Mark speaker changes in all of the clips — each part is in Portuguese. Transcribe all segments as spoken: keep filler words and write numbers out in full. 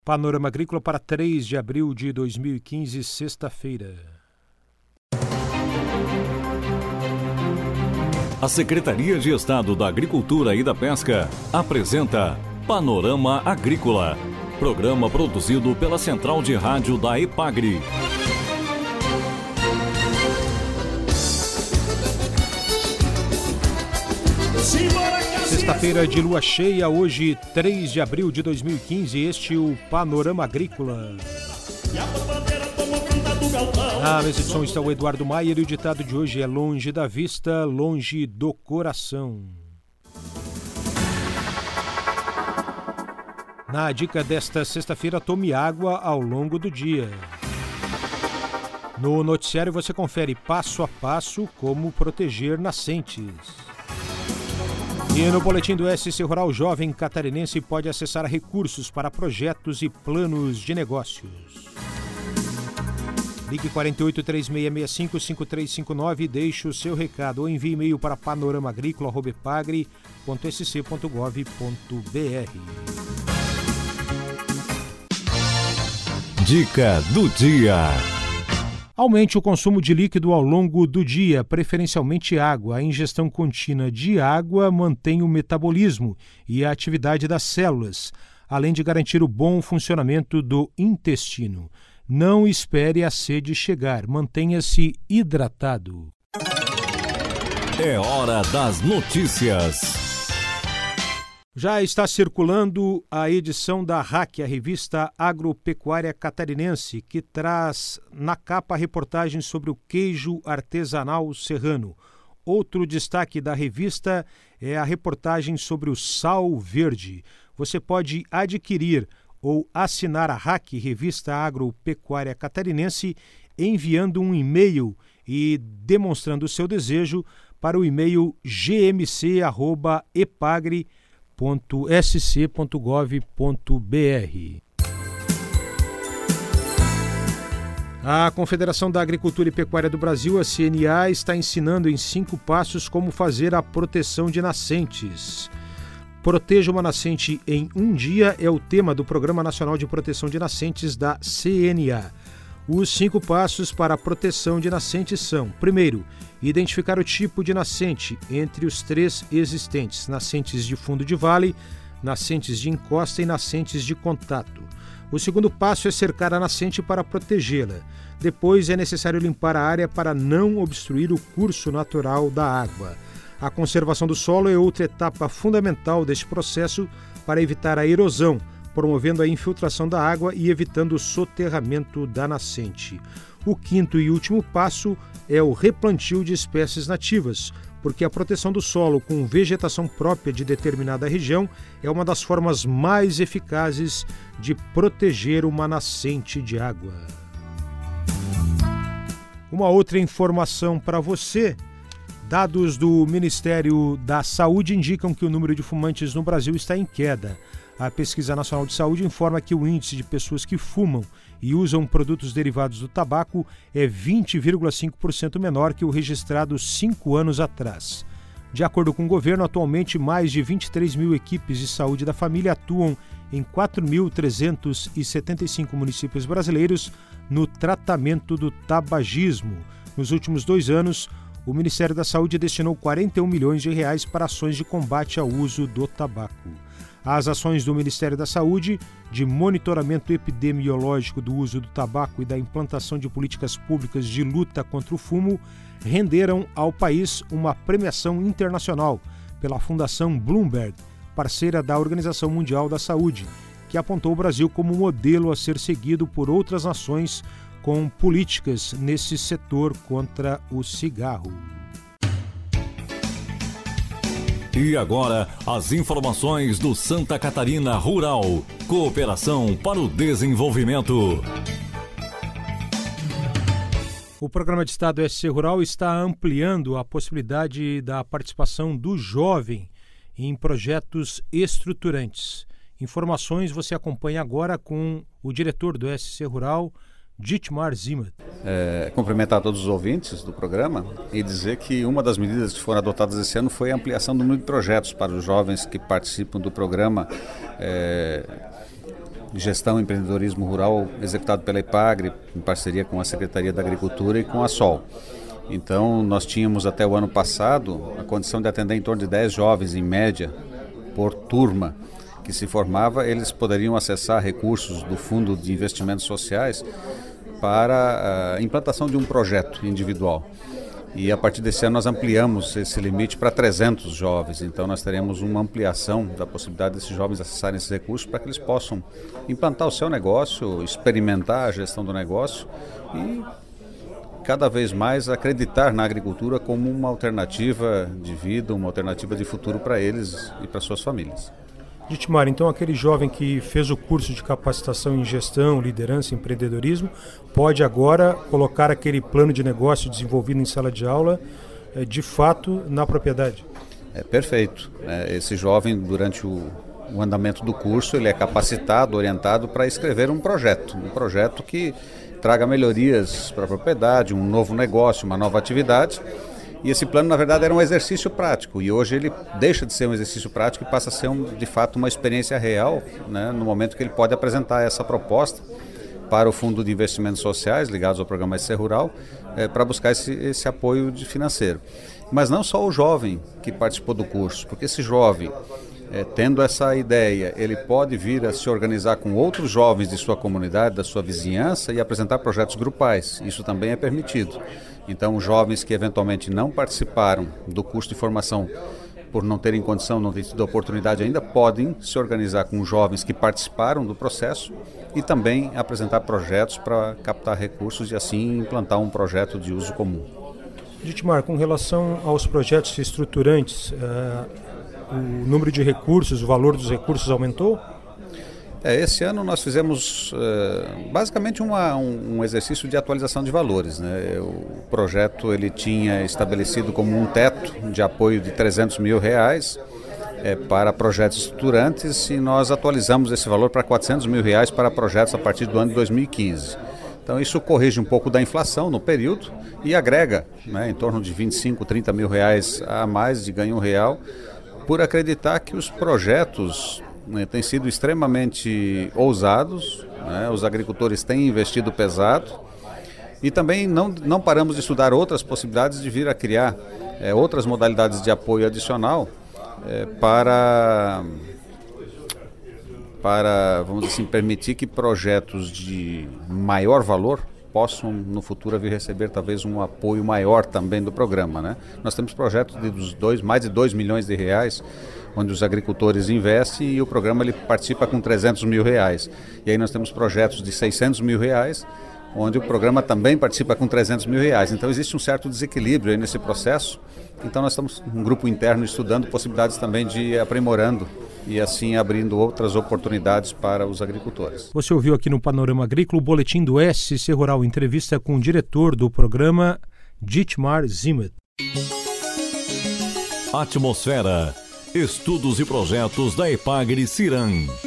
Speaker 1: Panorama Agrícola para três de abril de dois mil e quinze, sexta-feira.
Speaker 2: A Secretaria de Estado da Agricultura e da Pesca apresenta Panorama Agrícola, programa produzido pela Central de Rádio da EPAGRE.
Speaker 1: Sexta-feira de lua cheia, hoje três de abril de dois mil e quinze, este é o Panorama Agrícola. Na mesa de som está o Eduardo Maier e o ditado de hoje é: longe da vista, longe do coração. Na dica desta sexta-feira, tome água ao longo do dia. No noticiário você confere passo a passo como proteger nascentes. E no boletim do S C Rural, jovem catarinense pode acessar recursos para projetos e planos de negócios. Ligue quatro oito três seis seis cinco cinco três cinco nove e deixe o seu recado ou envie e-mail para panoramaagrícola arroba epagre ponto s c ponto gov ponto b r.
Speaker 2: Dica do dia.
Speaker 1: Aumente o consumo de líquido ao longo do dia, preferencialmente água. A ingestão contínua de água mantém o metabolismo e a atividade das células, além de garantir o bom funcionamento do intestino. Não espere a sede chegar, mantenha-se hidratado.
Speaker 2: É hora das notícias.
Speaker 1: Já está circulando a edição da R A C, a revista agropecuária catarinense, que traz na capa a reportagem sobre o queijo artesanal serrano. Outro destaque da revista é a reportagem sobre o sal verde. Você pode adquirir ou assinar a R A C, revista agropecuária catarinense, enviando um e-mail e demonstrando o seu desejo para o e-mail g m c arroba epagre ponto s c ponto gov ponto b r. A Confederação da Agricultura e Pecuária do Brasil, a C N A, está ensinando em cinco passos como fazer a proteção de nascentes. Proteja uma nascente em um dia é o tema do Programa Nacional de Proteção de Nascentes da C N A. Os cinco passos para a proteção de nascentes são: primeiro, identificar o tipo de nascente entre os três existentes: nascentes de fundo de vale, nascentes de encosta e nascentes de contato. O segundo passo é cercar a nascente para protegê-la. Depois é necessário limpar a área para não obstruir o curso natural da água. A conservação do solo é outra etapa fundamental deste processo para evitar a erosão, promovendo a infiltração da água e evitando o soterramento da nascente. O quinto e último passo é o replantio de espécies nativas, porque a proteção do solo com vegetação própria de determinada região é uma das formas mais eficazes de proteger uma nascente de água. Uma outra informação para você: dados do Ministério da Saúde indicam que o número de fumantes no Brasil está em queda. A Pesquisa Nacional de Saúde informa que o índice de pessoas que fumam e usam produtos derivados do tabaco é vinte vírgula cinco por cento menor que o registrado cinco anos atrás. De acordo com o governo, atualmente mais de vinte e três mil equipes de saúde da família atuam em quatro mil trezentos e setenta e cinco municípios brasileiros no tratamento do tabagismo. Nos últimos dois anos, o Ministério da Saúde destinou quarenta e um milhões de reais para ações de combate ao uso do tabaco. As ações do Ministério da Saúde, de monitoramento epidemiológico do uso do tabaco e da implantação de políticas públicas de luta contra o fumo, renderam ao país uma premiação internacional pela Fundação Bloomberg, parceira da Organização Mundial da Saúde, que apontou o Brasil como modelo a ser seguido por outras nações com políticas nesse setor contra o cigarro.
Speaker 2: E agora, as informações do Santa Catarina Rural. Cooperação para o Desenvolvimento.
Speaker 1: O Programa de Estado S C Rural está ampliando a possibilidade da participação do jovem em projetos estruturantes. Informações você acompanha agora com o diretor do S C Rural, Dietmar Zimmer.
Speaker 3: É, cumprimentar todos os ouvintes do programa e dizer que uma das medidas que foram adotadas esse ano foi a ampliação do número de projetos para os jovens que participam do programa é, Gestão e Empreendedorismo Rural, executado pela IPAGRE, em parceria com a Secretaria da Agricultura e com a SOL. Então, nós tínhamos até o ano passado a condição de atender em torno de dez jovens, em média, por turma, que se formava. Eles poderiam acessar recursos do Fundo de Investimentos Sociais para a implantação de um projeto individual. E a partir desse ano nós ampliamos esse limite para trezentos jovens. Então nós teremos uma ampliação da possibilidade desses jovens acessarem esses recursos para que eles possam implantar o seu negócio, experimentar a gestão do negócio e cada vez mais acreditar na agricultura como uma alternativa de vida, uma alternativa de futuro para eles e para suas famílias.
Speaker 1: Ditmar, então aquele jovem que fez o curso de capacitação em gestão, liderança e empreendedorismo pode agora colocar aquele plano de negócio desenvolvido em sala de aula de fato na propriedade?
Speaker 3: É perfeito. Esse jovem, durante o, o andamento do curso, ele é capacitado, orientado para escrever um projeto, um projeto que traga melhorias para a propriedade, um novo negócio, uma nova atividade. E esse plano, na verdade, era um exercício prático, e hoje ele deixa de ser um exercício prático e passa a ser, um, de fato, uma experiência real, né, no momento que ele pode apresentar essa proposta para o Fundo de Investimentos Sociais, ligados ao programa S C Rural, é, para buscar esse, esse apoio de financeiro. Mas não só o jovem que participou do curso, porque esse jovem, é, tendo essa ideia, ele pode vir a se organizar com outros jovens de sua comunidade, da sua vizinhança, e apresentar projetos grupais. Isso também é permitido. Então, jovens que eventualmente não participaram do curso de formação por não terem condição, não terem tido oportunidade ainda, podem se organizar com jovens que participaram do processo e também apresentar projetos para captar recursos e assim implantar um projeto de uso comum.
Speaker 1: Ditmar, com relação aos projetos estruturantes, uh, o número de recursos, o valor dos recursos aumentou?
Speaker 3: É, esse ano nós fizemos uh, basicamente uma, um, um exercício de atualização de valores, né? O projeto ele tinha estabelecido como um teto de apoio de trezentos mil reais é, para projetos estruturantes e nós atualizamos esse valor para quatrocentos mil reais para projetos a partir do ano de dois mil e quinze. Então isso corrige um pouco da inflação no período e agrega, né, em torno de vinte e cinco, trinta mil reais a mais de ganho real, por acreditar que os projetos né, têm sido extremamente ousados, né, os agricultores têm investido pesado e também não, não paramos de estudar outras possibilidades de vir a criar é, outras modalidades de apoio adicional é, para, para, vamos dizer assim, permitir que projetos de maior valor possam no futuro vir receber talvez um apoio maior também do programa, né? Nós temos projetos de dos dois, mais de dois milhões de reais, onde os agricultores investem e o programa ele participa com trezentos mil reais. E aí nós temos projetos de seiscentos mil reais, onde o programa também participa com trezentos mil reais. Então existe um certo desequilíbrio aí nesse processo. Então nós estamos um grupo interno estudando possibilidades também de ir aprimorando e assim abrindo outras oportunidades para os agricultores.
Speaker 1: Você ouviu aqui no Panorama Agrícola o boletim do S C Rural, entrevista com o diretor do programa, Ditmar Zimmet.
Speaker 2: Atmosfera, estudos e projetos da IPAGRE Ciram.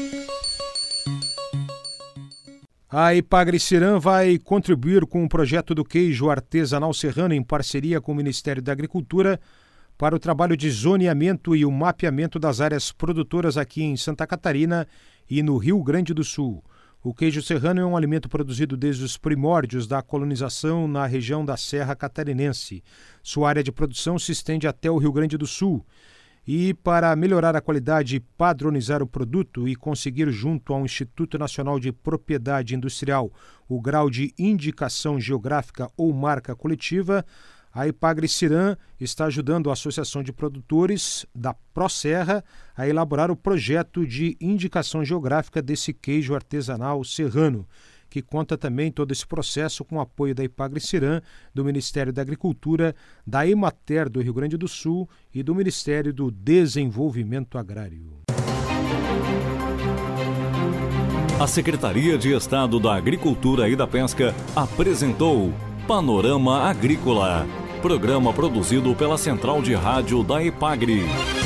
Speaker 1: A IPAGRE Ciram vai contribuir com o projeto do queijo artesanal serrano em parceria com o Ministério da Agricultura para o trabalho de zoneamento e o mapeamento das áreas produtoras aqui em Santa Catarina e no Rio Grande do Sul. O queijo serrano é um alimento produzido desde os primórdios da colonização na região da Serra Catarinense. Sua área de produção se estende até o Rio Grande do Sul. E para melhorar a qualidade e padronizar o produto e conseguir junto ao Instituto Nacional de Propriedade Industrial o grau de indicação geográfica ou marca coletiva, a IPAGRE Ciram está ajudando a Associação de Produtores da ProSerra a elaborar o projeto de indicação geográfica desse queijo artesanal serrano, que conta também todo esse processo com o apoio da IPAGRE Ciram, do Ministério da Agricultura, da Emater do Rio Grande do Sul e do Ministério do Desenvolvimento Agrário.
Speaker 2: A Secretaria de Estado da Agricultura e da Pesca apresentou Panorama Agrícola, programa produzido pela Central de Rádio da IPAGRE.